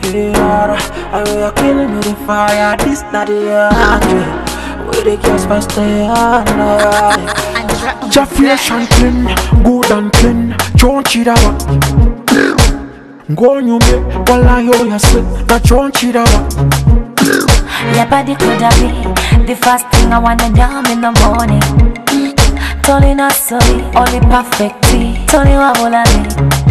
Piara, I will kill me the fire. This not the end. With the girls first day on. Jaffiation clean, good and clean. Chonchi dawa. Go nyumbe, wala yo ya sweat. Na chonchi dawa. Your body could have be the first thing I wanna do in the morning. Tony not sorry, only perfect tea. Tony wabulani.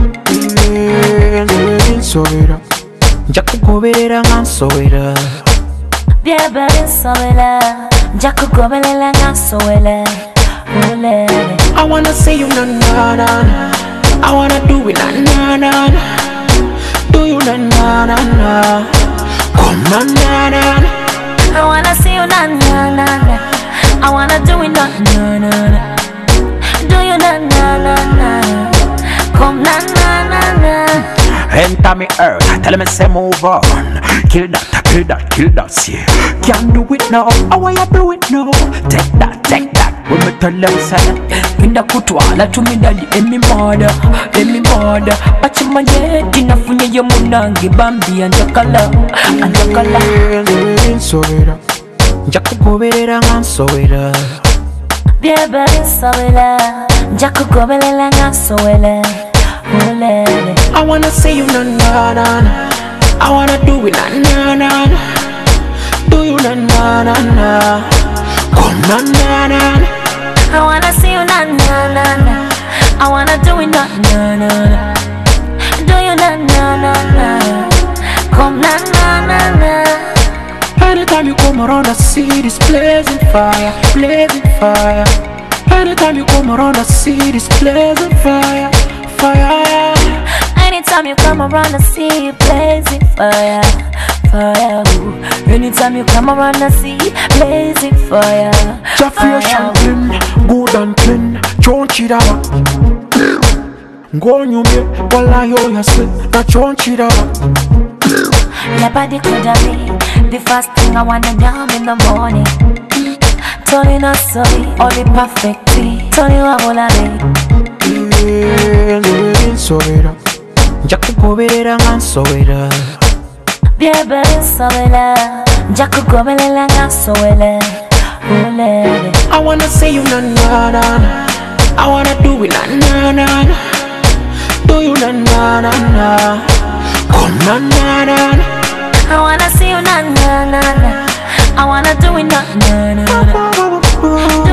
Sobera, Jaku goberera ngan sobera. Bia bari sobela, Jaku gobelela ngan sobela. I wanna see you na na na. I wanna do it na na na. Do you na na na na. Come na na na. I wanna see you na na na na. I wanna do it na na na na. Do you na na na na. Come na na na na. Enter me earth, tell me say move on. Kill that, kill that, kill that, yeah. Can't do it now, how will you do it now? Take that, take that. When me tell them say Pinda kutwala tumidali emi mada Pachi manjeti nafunye ye munangi Bambi anjakala Sobera Jaku goberera ngan sobera Bia bari sobera Jaku gobelela ngan sobera I wanna see you na na na. I wanna do it na na na. Do you na na na na. Come na na na. I wanna see you na na na na. I wanna do it na na na na. Do you na na na na. Come na na na na. Anytime you come around I see this blazing fire, blazing fire. Anytime you come around I see this blazing fire, fire. Anytime you come around I see you blazing fire, fire. Anytime you come around I see blazing fire. Jaffiation clean, good and clean. Chonchi dawa. Go nyumbe, wala yo ya sweat. Na chonchi dawa. Your body could have be the first thing I wanna do in the morning. Tony not sorry, only perfect tea. Tony wabulani. Sobera Jaku goberera ngan sobera. Bia bari sobela Jaku gobelela ngan sobela. I wanna see you na na na. I wanna do it na na na. Do you na na na na. Come na na na. I wanna see you na na na na. I wanna do it na na na na.